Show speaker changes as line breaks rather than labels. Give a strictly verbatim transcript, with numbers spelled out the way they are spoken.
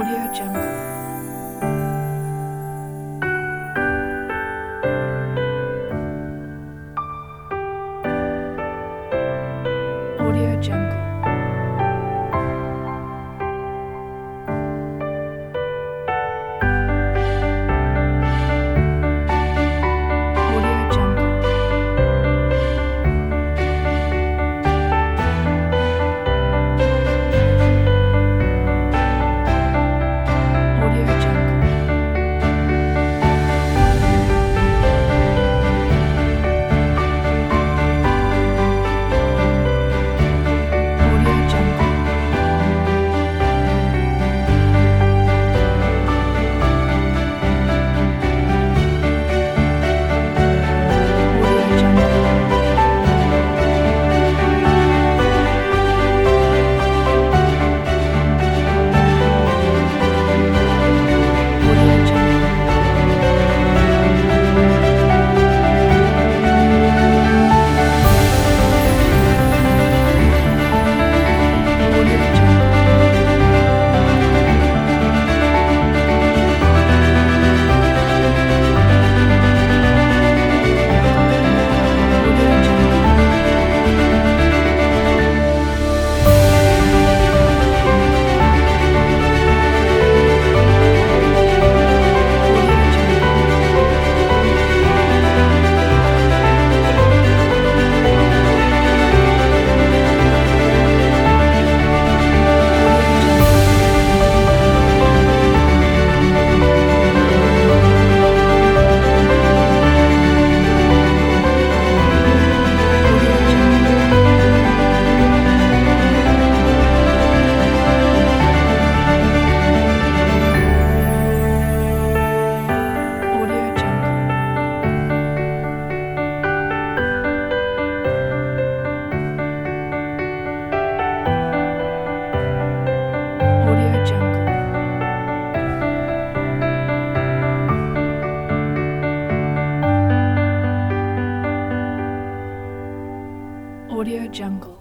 Audio Jungle. Audio Jungle. Audio Jungle. Audio Jungle. Audio Jungle. Audio Jungle. Audio Jungle. Audio Jungle. Audio Jungle. Audio Jungle. Audio Jungle. Audio Jungle. Audio Jungle. Audio Jungle. Audio Jungle.